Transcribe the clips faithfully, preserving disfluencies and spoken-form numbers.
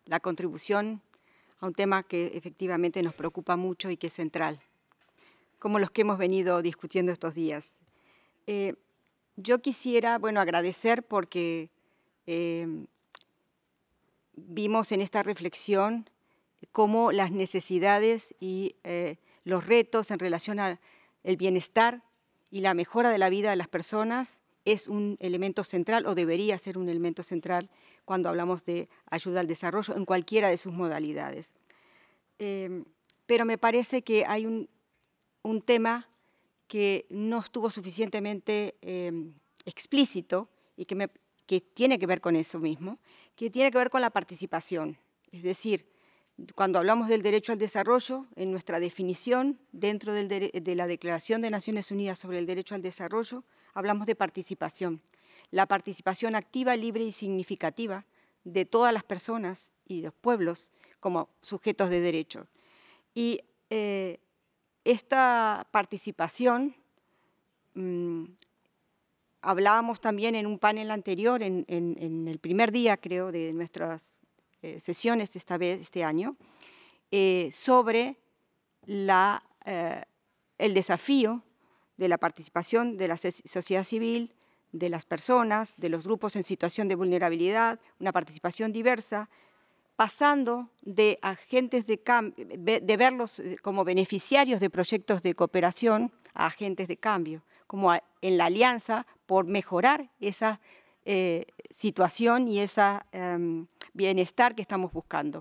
la contribución a un tema que efectivamente nos preocupa mucho y que es central, como los que hemos venido discutiendo estos días. Eh, yo quisiera, bueno, agradecer porque eh, vimos en esta reflexión cómo las necesidades y eh, los retos en relación al bienestar y la mejora de la vida de las personas es un elemento central o debería ser un elemento central cuando hablamos de ayuda al desarrollo en cualquiera de sus modalidades. Eh, pero me parece que hay un, un tema que no estuvo suficientemente eh, explícito y que, me, que tiene que ver con eso mismo, que tiene que ver con la participación. Es decir, cuando hablamos del derecho al desarrollo, en nuestra definición dentro del de, de la Declaración de Naciones Unidas sobre el Derecho al Desarrollo, hablamos de participación. La participación activa, libre y significativa de todas las personas y los pueblos como sujetos de derecho. Y eh, esta participación, mmm, hablábamos también en un panel anterior, en, en, en el primer día, creo, de nuestras eh, sesiones esta vez, este año, eh, sobre la, eh, el desafío de la participación de la sociedad civil, de las personas, de los grupos en situación de vulnerabilidad, una participación diversa, pasando de agentes de cambio, de verlos como beneficiarios de proyectos de cooperación a agentes de cambio, como a, en la alianza por mejorar esa eh, situación y ese eh, bienestar que estamos buscando.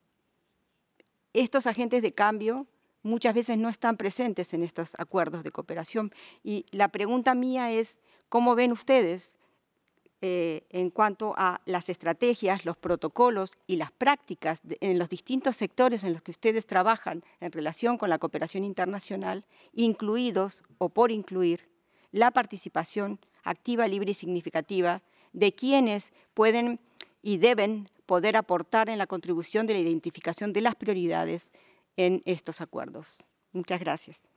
Estos agentes de cambio muchas veces no están presentes en estos acuerdos de cooperación y la pregunta mía es, ¿cómo ven ustedes Eh, en cuanto a las estrategias, los protocolos y las prácticas de, en los distintos sectores en los que ustedes trabajan en relación con la cooperación internacional, incluidos o por incluir la participación activa, libre y significativa de quienes pueden y deben poder aportar en la contribución de la identificación de las prioridades en estos acuerdos? Muchas gracias.